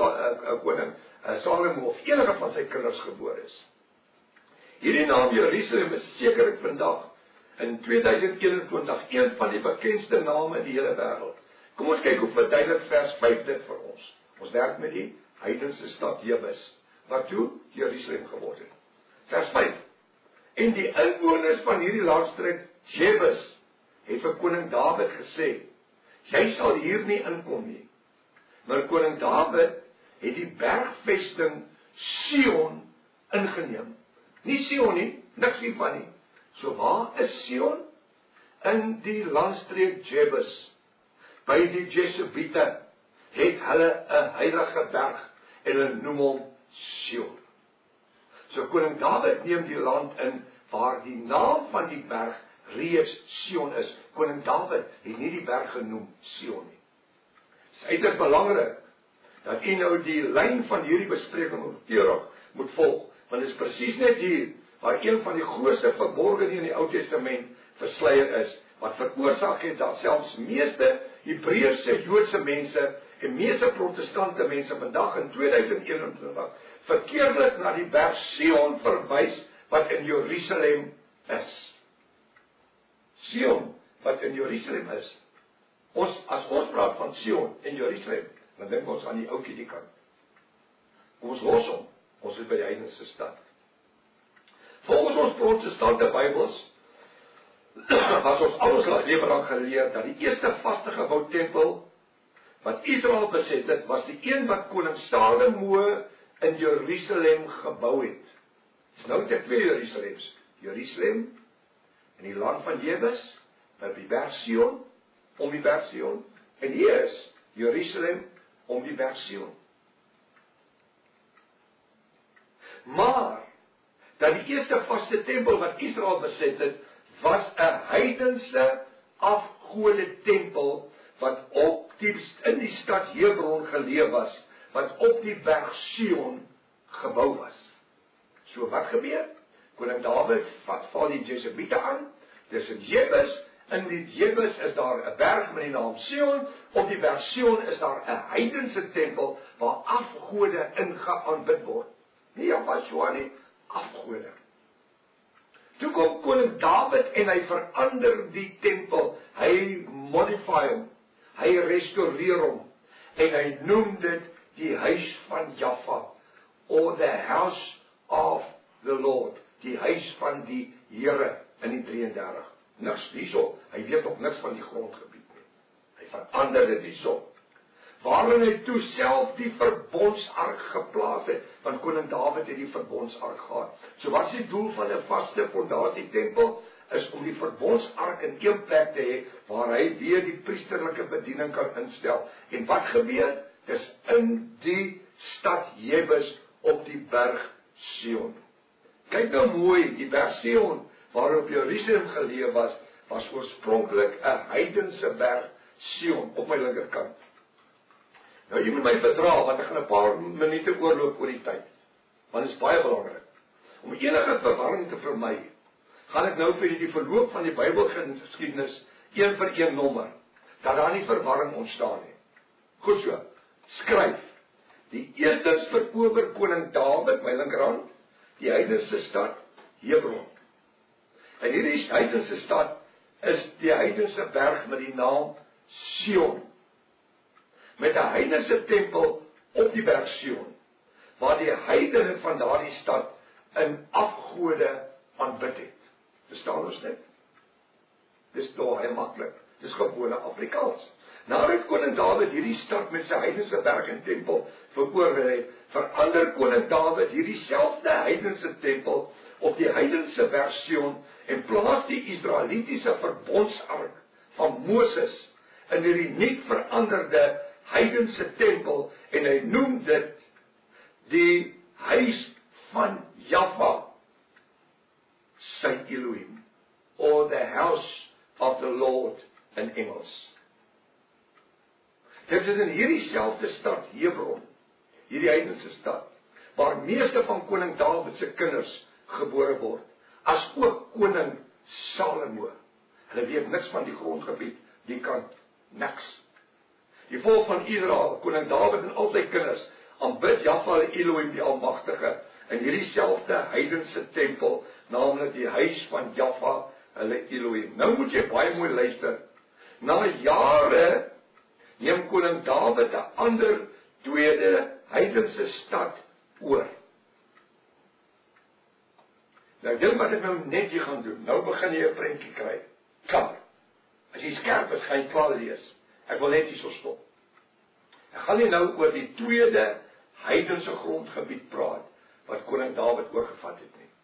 Speaker 1: Salomo of enige van sy kinders gebore is. Hierdie naam Jerusalem is sekerlik vandag in 2021 een van die bekendste name in die hele wêreld. Kom ons kyk hoe verduidelik vers 5 dit vir ons. Ons werk met die heidense stad Jebus, wat toe Jerusalem geword het. Vers 5. En die inwoners van hierdie landstreek Jebus het vir koning Dawid gesê, jy sal hier nie inkom nie. Maar koning Dawid het die bergvesting Sion ingeneem. Nie Sion nie, niks hiervan nie. So waar is Sion? In die landstreek Jebus. By die Jesebiete het hulle 'n heilige berg en hulle noem hom Sion. So koning Dawid neem die land in waar die naam van die berg reeds Sion is. Koning Dawid het nie die berg genoem Sion nie. Dit is belangrik dat u nou die lyn van hierdie bespreking moet volg, want dit is presies net hier waar een van die grootste verborgene in die Ou Testament versleier is, wat veroorsaak het dat selfs meeste Hebreëse Joodse mense en meeste protestante mense vandag in 2021 verkeerdelik na die berg Sion verwys wat in Jerusalem is. Sion wat in Jerusalem is. As ons praat van Sion en Jerusalem, dan dink ons aan die ouetjie die kant. Kom ons los hom. Ons is by die heidense stad. Volgens ons protestante Bybels was ons al ons lewe lang geleer dat die eerste vaste gebou tempel wat Israel beset het, was die een wat koning Salomo in Jerusalem gebou het. Dis nou te twee Jerusalems. Jerusalem in die land van Jebus, by die berg Sion, om die berg Sion, en hier is Jerusalem om die berg Sion. Maar dat die eerste vaste tempel wat Israel beset het, was 'n heidense afgode tempel wat in die stad Hebron geleë was, wat op die berg Sion gebou was. So wat gebeur? Koning Dawid val die Jesebiete aan, dis in Jebus, in die Jebus is daar 'n berg met die naam Sion, op die berg Sion is daar 'n heidense tempel waar afgode aanbid word. Nie Jahwe nie, afgode. Toe kom koning Dawid en hy verander die tempel, hy modify hom, hy restoreer hom, en hy noem dit die huis van Jahwe, or the house of the Lord, die huis van die Here in die 33. Niks hierso, hy weet nog niks van die grondgebied nie. Hy verander dit hierso. Waarin hy toe self die verbondsark geplaas het, want koning Dawid het die verbondsark gehad. So was die doel van 'n vaste fondasie tempel, is om die verbondsark in een plek te hê, waar hy weer die priesterlike bediening kan instel. En wat gebeur? Dis in die stad Jebus op die berg Sion. Kyk nou mooi, die berg Sion, waarop Jerusalem geleë was, was oorspronklik 'n heidense berg Sion, op my linkerkant. Nou, jy moet my verdra, want ek gaan 'n paar minute oorloop oor die tyd. Want dit is baie belangrik. Om enige verwarring te vermy, gaan ek nou vir die verloop van die Bybelgeskiedenis een vir een nommer, dat daar nie verwarring ontstaan nie. Goed so, skryf. Die eerstens verower koning Dawid, my linkerhand, die heidense stad Hebron. En hierdie heidense stad is die heidense berg met die naam Sion, met 'n heidense tempel op die berg Sion, waar die heidene van daardie stad in afgode aanbid het. Verstaan ons dit? Dis baie maklik. Dis gewone Afrikaans. Nadat koning Dawid hierdie stad met sy heidense berg en tempel verower het, verander koning Dawid hierdie selfde heidense tempel op die heidense berg Sion en plaas die Israelitiese verbondsark van Moses in hierdie nuut veranderde heidense tempel, en hy noem dit die huis van Jahwe, sy Elohim, or the house of the Lord in Engels. Dit is in hierdie selfde stad Hebron, hierdie heidense stad, waar meeste van koning Dawid se kinders gebore word, as ook koning Salomo. Hulle weet niks van die grondgebied, die kant, niks. Die volk van Israel, koning Dawid en al sy kinders, aanbid Jahwe Elohim die Almagtige, in hierdie selfde heidense tempel, naamlik die huis van Jahwe, hulle Elohim. Nou moet jy baie mooi luister. Na jare neem koning Dawid 'n ander tweede heidense stad oor. Nou dit wat ek nou net hier gaan doen, nou begin jy 'n prentjie kry. Klaar. As jy skerp is, gaan jy klaar lees. Ek wil net hierso stop. Ek gaan nie nou oor die tweede heidense grondgebied praat, wat koning Dawid oorgevat het nie.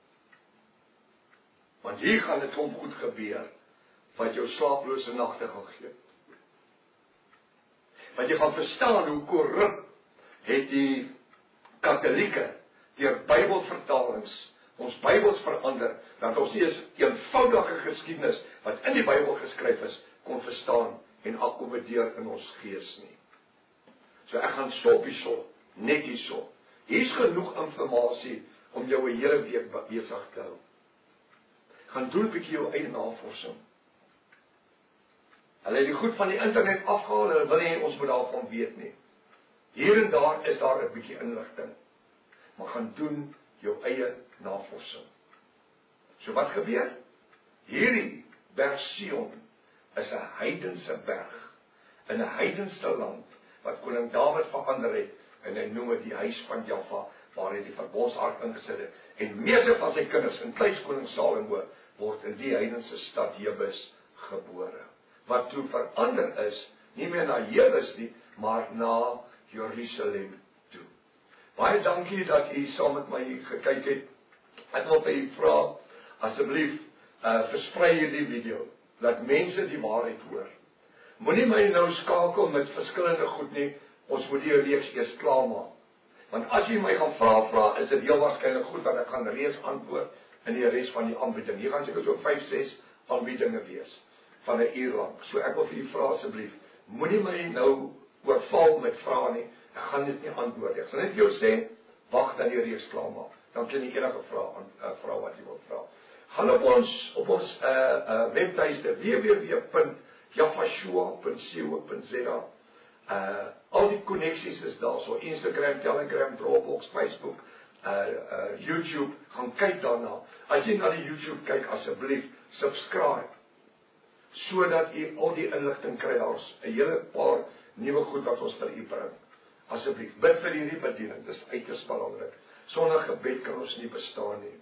Speaker 1: Want hier gaan dit goed gebeur, wat jou slaaplose nagte gaan gee. Want jy gaan verstaan hoe korrup het die Katolieke deur Bybelvertalings ons Bybels verander, dat ons nie eens eenvoudige geskiedenis wat in die Bybel geskryf is, kon verstaan en akkommodeer in ons gees nie. So ek gaan stop hierso, net hierso. Hier's genoeg inligting om jou 'n hele week besig te hou. Gaan doen 'n bietjie jou eie navorsing. Hulle het die goed van die internet afgehaal, hulle wil nie ons moet daarvan weet nie. Hier en daar is daar 'n bietjie inligting. Maar gaan doen jou eie navorsing. So wat gebeur? Hierdie berg Sion is 'n heidense berg in 'n heidense land wat koning Dawid verander het, en hy noem dit die huis van Jahwe, waar hy die verbondsark ingesit het, en meeste van sy kinders, inclusief koning Salomo, word in die heidense stad Jebus gebore. Wat toe verander is, nie meer na Jebus nie, maar na Jerusalem toe. Baie dankie dat u saam met my gekyk het. Ek wil vir u vra, asseblief, versprei hierdie video, laat mense die waarheid hoor. Moenie my nou skakel met verskillende goed nie, ons moet die reeks eers klaarmaak. Want as jy my gaan vra, is dit heel waarskynlik goed dat ek gaan reeds antwoord in die res van die aanbieding. Hier gaan seker so 5-6 aanbiedinge wees van 'n uur lank. So ek wil vir u vra asseblief, moenie my nou oorval met vrae nie. Ek gaan dit nie antwoord. Ek sal net vir jou sê, wag dat die reeks klaarmaak. Dan kan jy enige vra wat jy wil vra. Gaan op ons webtuiste www.jafashua.co.za. Al die koneksies is daar, so Instagram, Telegram, Dropbox, Facebook, YouTube, gaan kyk daarna. As jy na die YouTube kyk, asseblief, subscribe, sodat jy al die inligting kry. Daar's 'n hele paar nuwe goed wat ons vir u bring. Asseblief, bid vir hierdie bediening, dis uiters belangrik. Sonder gebed kan ons nie bestaan nie.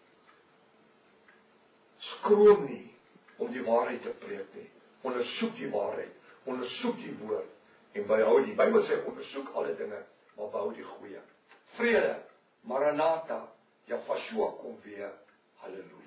Speaker 1: Skroom nie om die waarheid te preek nie. Ondersoek die waarheid, ondersoek die woord en behou die Bybel sê ondersoek alle dinge, maar behou die goeie. Vrede, Maranatha, Yahshua kom weer. Halleluja.